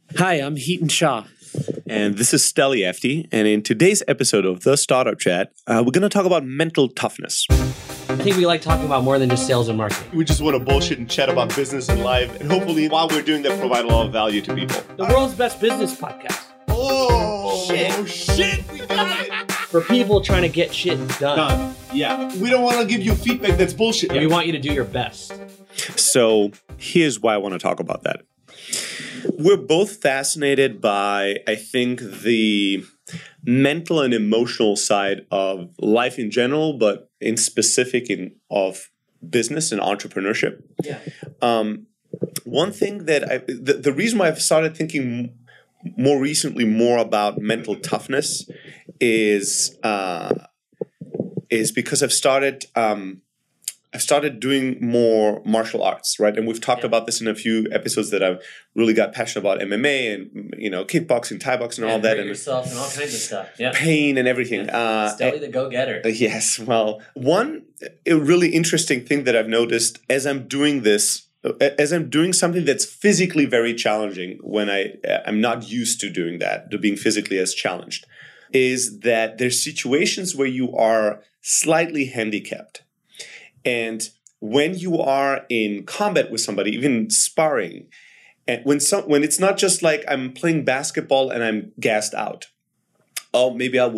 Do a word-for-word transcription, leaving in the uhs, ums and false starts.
Hi, I'm Heaton Shah. And this is Steli Efti. And in today's episode of The Startup Chat, uh, we're going to talk about mental toughness. I think we like talking about more than just sales and marketing. We just want to bullshit and chat about business and life. And hopefully, while we're doing that, provide a lot of value to people. The world's best business podcast. Oh, shit. Oh, shit. We got it. For people trying to get shit done. Done. Yeah. We don't want to give you feedback that's bullshit. And we want you to do your best. So here's why I want to talk about that. We're both fascinated by, I think, the mental and emotional side of life in general, but in specific in of business and entrepreneurship. Yeah. Um, one thing that I, the, the reason why I've started thinking more recently more about mental toughness is uh, is because I've started. Um, I've started doing more martial arts, right? And we've talked Yeah. about this in a few episodes that I've really got passionate about M M A and, you know, kickboxing, Thai boxing and all that. Hurt And yourself and all kinds of stuff. Yeah. pain and everything. Yeah. Uh, Steli the go-getter. uh, Yes. Well, one uh, really interesting thing that I've noticed as I'm doing this, uh, as I'm doing something that's physically very challenging when I, uh, I'm not used to doing that, to being physically as challenged, is that there's situations where you are slightly handicapped. And when you are in combat with somebody, even sparring, and when some when it's not just like I'm playing basketball and I'm gassed out. Oh, maybe I will